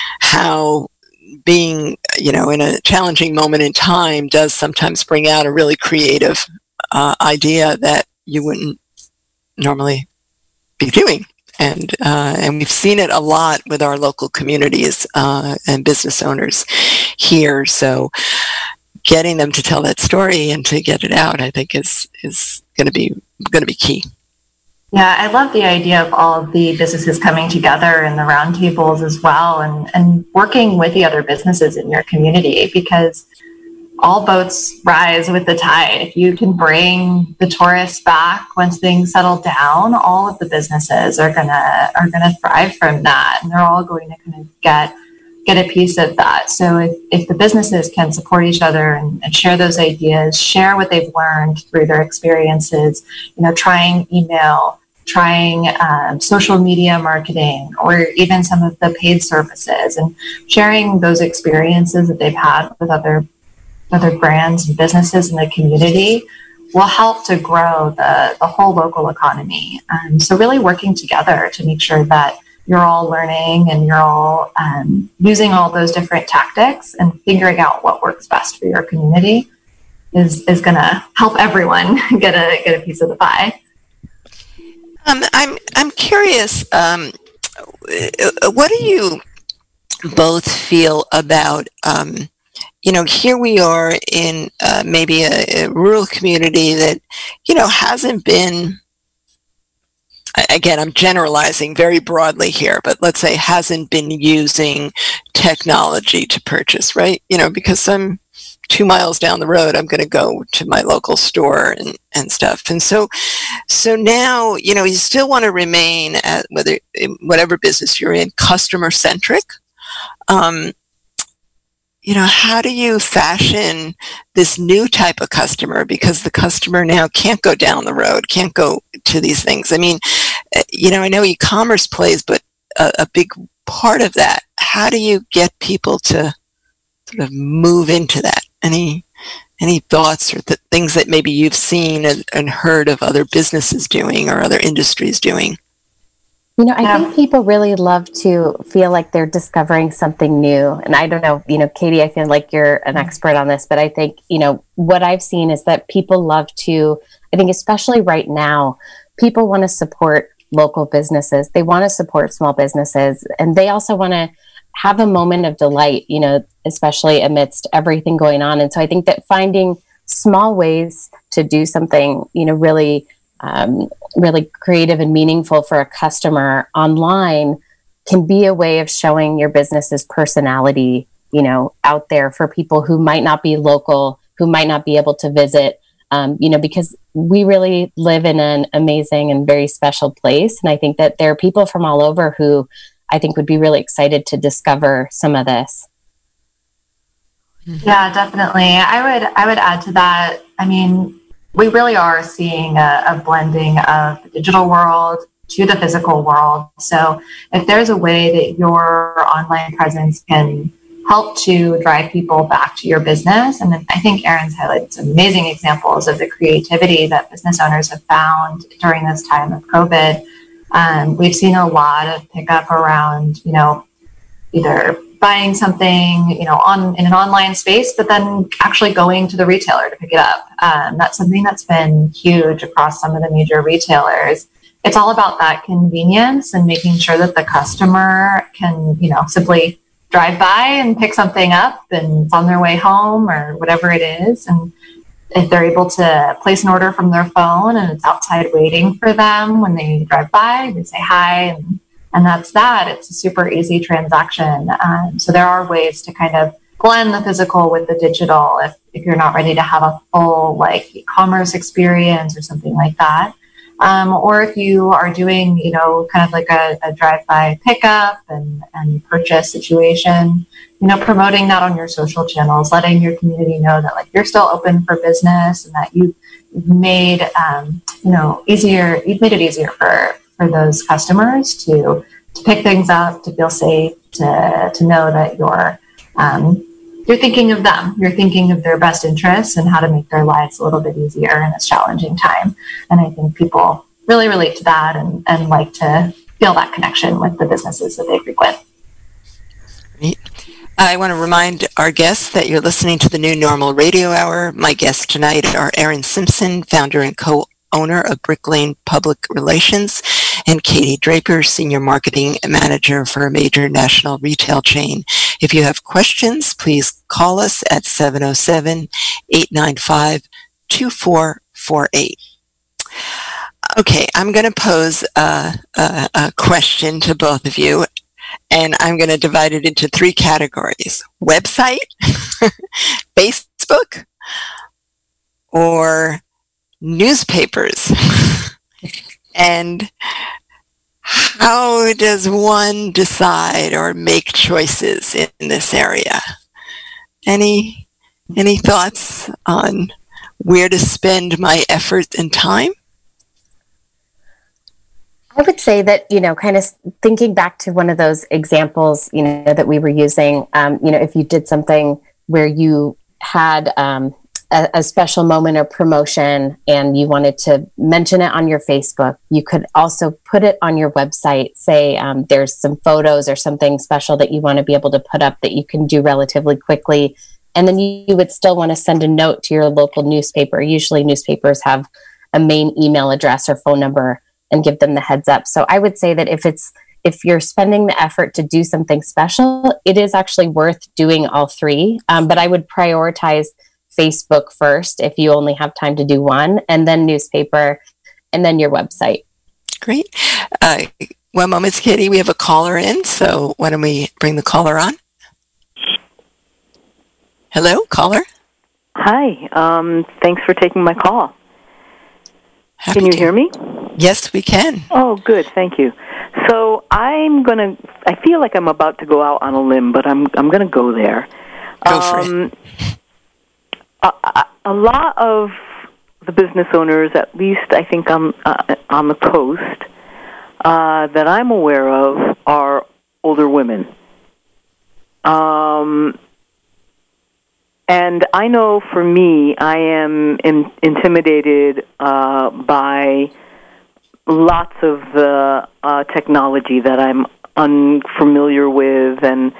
how being, you know, in a challenging moment in time does sometimes bring out a really creative uh, idea that you wouldn't normally be doing. And uh, and we've seen it a lot with our local communities uh, and business owners here. So getting them to tell that story and to get it out, I think, is is going to be going to be key. Yeah, I love the idea of all of the businesses coming together in the roundtables as well, and and working with the other businesses in your community, because all boats rise with the tide. If you can bring the tourists back once things settle down, all of the businesses are gonna are gonna thrive from that, and they're all going to kind of get get a piece of that. So if, if the businesses can support each other and, and share those ideas, share what they've learned through their experiences, you know, trying email, trying um, social media marketing, or even some of the paid services, and sharing those experiences that they've had with other other brands and businesses in the community will help to grow the, the whole local economy. Um, so really working together to make sure that you're all learning and you're all um, using all those different tactics and figuring out what works best for your community is, is going to help everyone get a get a piece of the pie. Um, I'm I'm curious. Um, what do you both feel about? Um, you know, here we are in uh, maybe a, a rural community that, you know, hasn't been. Again, I'm generalizing very broadly here, but let's say hasn't been using technology to purchase, right? You know, because some two miles down the road, I'm going to go to my local store and, and stuff. And so, so now, you know, you still want to remain at whether, in whatever business you're in, customer centric. Um, you know, how do you fashion this new type of customer? Because the customer now can't go down the road, can't go to these things. I mean, you know, I know e-commerce plays, but a, a big part of that, how do you get people to sort of move into that? Any any thoughts or th- things that maybe you've seen and, and heard of other businesses doing or other industries doing? You know, I Yeah. think people really love to feel like they're discovering something new. And I don't know, you know, Katie, I feel like you're an expert on this, but I think, you know, what I've seen is that people love to, I think especially right now, people want to support local businesses. They want to support small businesses, and they also want to have a moment of delight, you know, especially amidst everything going on. And so I think that finding small ways to do something, you know, really, um, really creative and meaningful for a customer online can be a way of showing your business's personality, you know, out there for people who might not be local, who might not be able to visit, um, you know, because we really live in an amazing and very special place. And I think that there are people from all over who I think would be really excited to discover some of this. Yeah, definitely. I would I would add to that. I mean, we really are seeing a, a blending of the digital world to the physical world. So if there's a way that your online presence can help to drive people back to your business, and I think Erin's highlighted some amazing examples of the creativity that business owners have found during this time of COVID. Um, we've seen a lot of pickup around, you know, either buying something, you know, on in an online space, but then actually going to the retailer to pick it up. Um, that's something that's been huge across some of the major retailers. It's all about that convenience and making sure that the customer can, you know, simply drive by and pick something up and it's on their way home or whatever it is. And if they're able to place an order from their phone and it's outside waiting for them when they drive by, they say hi, and, and that's that. It's a super easy transaction. Um, so there are ways to kind of blend the physical with the digital if, if you're not ready to have a full like e-commerce experience or something like that. Um, or if you are doing, you know, kind of like a, a drive-by pickup and, and purchase situation, you know, promoting that on your social channels, letting your community know that like you're still open for business and that you've made, um, you know, easier, you've made it easier for, for those customers to, to pick things up, to feel safe, to, to know that you're, um, you're thinking of them, you're thinking of their best interests and how to make their lives a little bit easier in this challenging time. And I think people really relate to that and, and like to feel that connection with the businesses that they frequent. Great. I want to remind our guests that you're listening to the New Normal Radio Hour. My guests tonight are Erin Simpson, founder and co-owner of Brick Lane Public Relations, and Katie Draper, Senior Marketing Manager for a major national retail chain. If you have questions, please call us at seven oh seven, eight nine five, two four four eight. Okay, I'm going to pose a, a, a question to both of you, and I'm going to divide it into three categories: website, Facebook, or newspapers. And how does one decide or make choices in this area? Any any thoughts on where to spend my effort and time? I would say that, you know, kind of thinking back to one of those examples, you know, that we were using, um, you know, if you did something where you had um, a, a special moment or promotion and you wanted to mention it on your Facebook, you could also put it on your website. Say um, there's some photos or something special that you want to be able to put up that you can do relatively quickly. And then you, you would still want to send a note to your local newspaper. Usually newspapers have a main email address or phone number and give them the heads up. So I would say that if it's if you're spending the effort to do something special, it is actually worth doing all three. Um, but I would prioritize Facebook first if you only have time to do one, and then newspaper, and then your website. Great. Uh, one moment, Katie. We have a caller in, so why don't we bring the caller on? Hello, caller. Hi. Um, thanks for taking my call. Happy Can you to. hear me? Yes, we can. Oh, good. Thank you. So I'm gonna. I feel like I'm about to go out on a limb, but I'm I'm gonna go there. Go for um, it. A, a lot of the business owners, at least I think on uh, on the coast, uh, that I'm aware of, are older women. Um, and I know for me, I am in, intimidated uh, by lots of the uh, technology that I'm unfamiliar with, and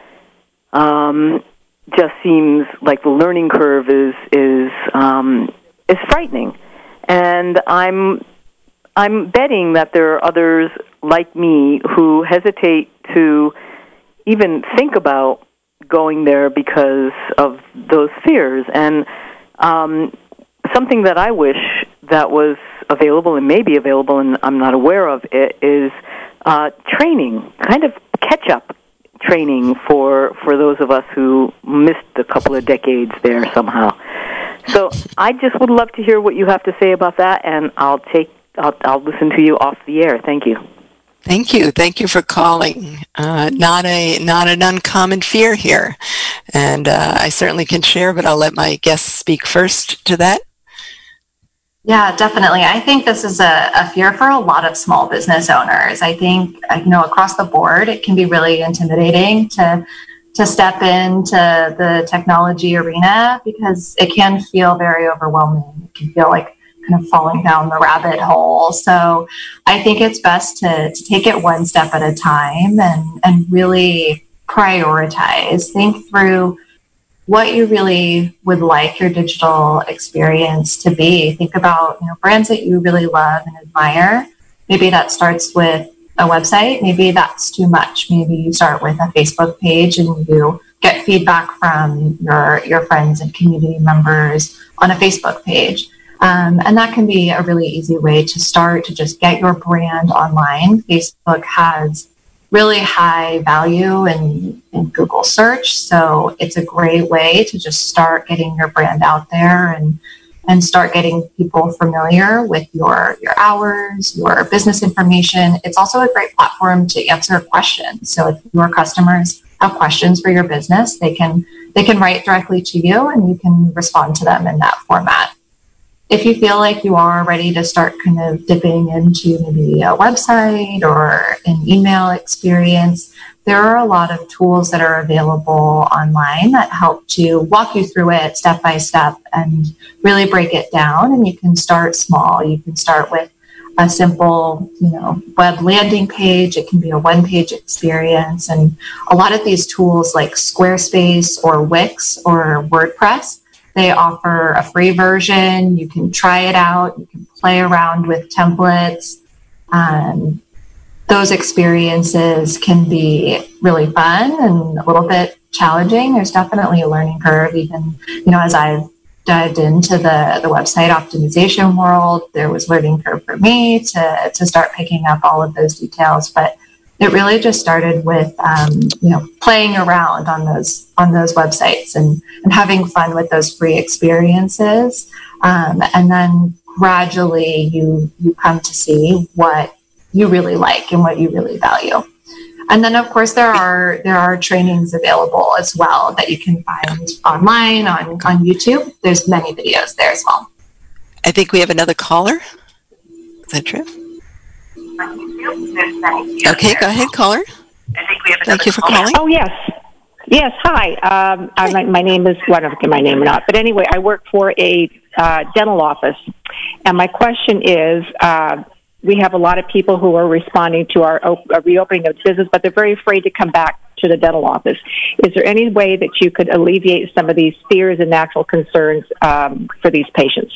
um, just seems like the learning curve is is um, is frightening. And I'm I'm betting that there are others like me who hesitate to even think about going there because of those fears. And um, something that I wish that was available and may be available, and I'm not aware of it, is uh, training, kind of catch-up training for, for those of us who missed a couple of decades there somehow. So I just would love to hear what you have to say about that, and I'll take I'll, I'll listen to you off the air. Thank you. Thank you. Thank you for calling. Uh, not a not an uncommon fear here, and uh, I certainly can share, but I'll let my guests speak first to that. Yeah, definitely. I think this is a, a fear for a lot of small business owners. I think, you know, across the board, it can be really intimidating to to step into the technology arena because it can feel very overwhelming. It can feel like kind of falling down the rabbit hole. So I think it's best to, to take it one step at a time and, and really prioritize. Think through what you really would like your digital experience to be. Think about, you know, brands that you really love and admire. Maybe that starts with a website. Maybe that's too much. Maybe you start with a Facebook page and you get feedback from your, your friends and community members on a Facebook page. Um, and that can be a really easy way to start to just get your brand online. Facebook has really high value in, in Google search. So it's a great way to just start getting your brand out there and and start getting people familiar with your, your hours, your business information. It's also a great platform to answer questions. So if your customers have questions for your business, they can they can write directly to you and you can respond to them in that format. If you feel like you are ready to start kind of dipping into maybe a website or an email experience, there are a lot of tools that are available online that help to walk you through it step by step and really break it down. And you can start small. You can start with a simple, you know, web landing page. It can be a one-page experience. And a lot of these tools like Squarespace or Wix or WordPress, they offer a free version. You can try it out. You can play around with templates. Um, those experiences can be really fun and a little bit challenging. There's definitely a learning curve. Even, you know, as I've dived into the, the website optimization world, there was learning curve for me to, to start picking up all of those details. But it really just started with, um, you know, playing around on those on those websites and, and having fun with those free experiences. Um, and then gradually you you come to see what you really like and what you really value. And then, of course, there are there are trainings available as well that you can find online on, on YouTube. There's many videos there as well. I think we have another caller. Is that true? Okay, go ahead, caller. I think we have Thank you for caller. calling. Oh, yes. Yes, hi. Um, I, my, my name is, well, I don't know if my name or not, but anyway, I work for a uh, dental office. And my question is, uh, we have a lot of people who are responding to our op- uh, reopening of business, but they're very afraid to come back to the dental office. Is there any way that you could alleviate some of these fears and natural concerns um, for these patients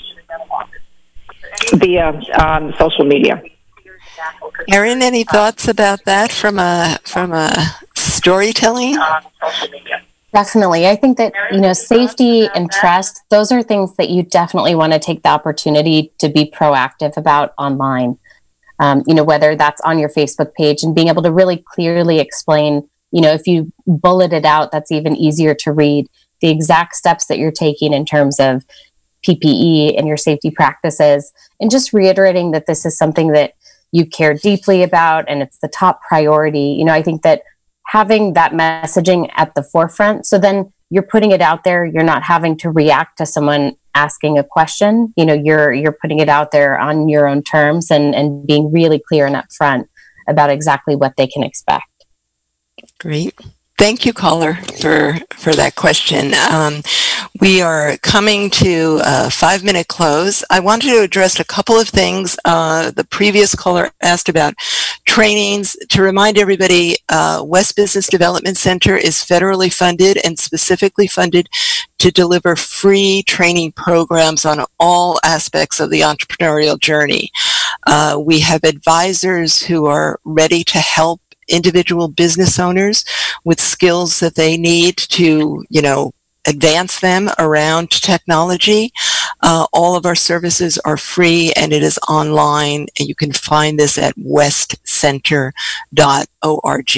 via um, social media? Erin, any thoughts about that from a from a storytelling? Definitely. I think that, you know, safety and trust, those are things that you definitely want to take the opportunity to be proactive about online. Um, you know, whether that's on your Facebook page and being able to really clearly explain, you know, if you bullet it out, that's even easier to read. the exact steps that you're taking in terms of P P E and your safety practices, and just reiterating that this is something that you care deeply about and it's the top priority. You know, I think that having that messaging at the forefront, so then you're putting it out there, you're not having to react to someone asking a question. You know, you're you're putting it out there on your own terms and, and being really clear and upfront about exactly what they can expect. Great. Thank you, caller, for, for that question. Um, we are coming to a five-minute close. I wanted to address a couple of things. Uh, the previous caller asked about trainings. To remind everybody, uh, West Business Development Center is federally funded and specifically funded to deliver free training programs on all aspects of the entrepreneurial journey. Uh, we have advisors who are ready to help individual business owners with skills that they need to, you know, advance them around technology. Uh, all of our services are free and it is online, and you can find this at west center dot org.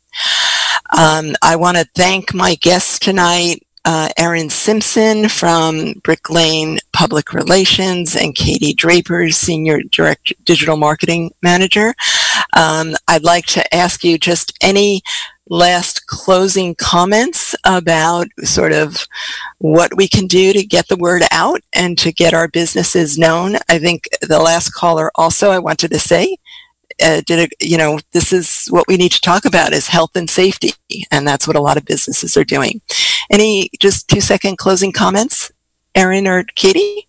Um, I want to thank my guests tonight, Uh, Erin Simpson from Brick Lane Public Relations and Katie Draper, Senior Direct Digital Marketing Manager. Um, I'd like to ask you just any last closing comments about sort of what we can do to get the word out and to get our businesses known. I think the last caller also, I wanted to say, Uh, did it, you know, this is what we need to talk about is health and safety, and that's what a lot of businesses are doing. Any just two second closing comments, Erin or Katie?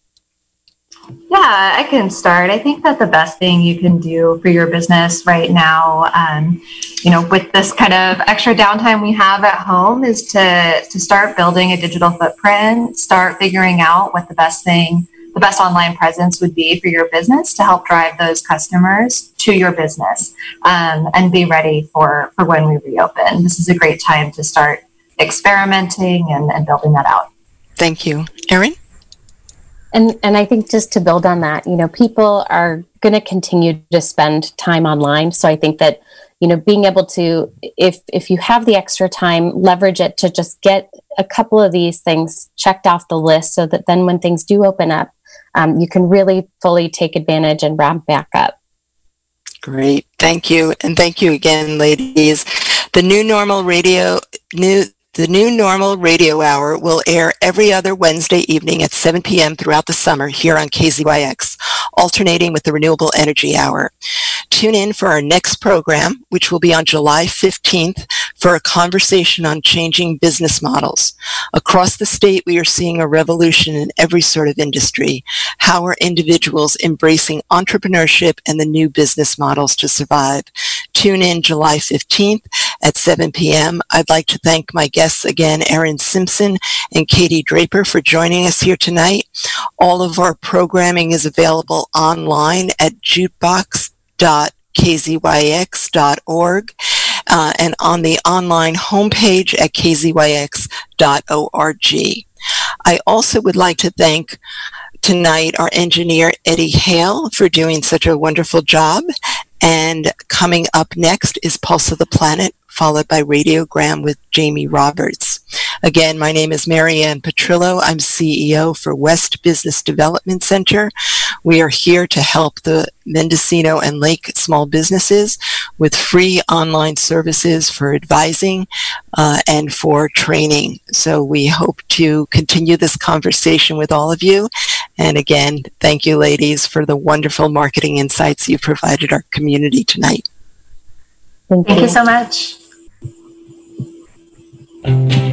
Yeah, I can start. I think that the best thing you can do for your business right now, um, you know, with this kind of extra downtime we have at home, is to to start building a digital footprint, start figuring out what the best thing the best online presence would be for your business to help drive those customers to your business, um, and be ready for, for when we reopen. This is a great time to start experimenting and, and building that out. Thank you. Erin? And and I think just to build on that, you know, people are going to continue to spend time online. So I think that, you know, being able to, if if you have the extra time, leverage it to just get a couple of these things checked off the list so that then when things do open up, um, you can really fully take advantage and ramp back up. Great. Thank you. And thank you again, ladies. The New Normal Radio, new The New Normal Radio Hour will air every other Wednesday evening at seven p.m. throughout the summer here on K Z Y X, alternating with the Renewable Energy Hour. Tune in for our next program, which will be on July fifteenth, for a conversation on changing business models. Across the state, we are seeing a revolution in every sort of industry. How are individuals embracing entrepreneurship and the new business models to survive? Tune in July fifteenth at seven p.m. I'd like to thank my guests again, Erin Simpson and Katie Draper, for joining us here tonight. All of our programming is available online at jukebox dot k z y x dot org uh, and on the online homepage at k z y x dot org. I also would like to thank tonight our engineer, Eddie Hale, for doing such a wonderful job. And coming up next is Pulse of the Planet, followed by Radiogram with Jamie Roberts. Again, my name is Mary Ann Petrillo. I'm C E O for West Business Development Center. We are here to help the Mendocino and Lake small businesses with free online services for advising uh, and for training. So we hope to continue this conversation with all of you. And again, thank you, ladies, for the wonderful marketing insights you provided our community tonight. Thank you, thank you so much.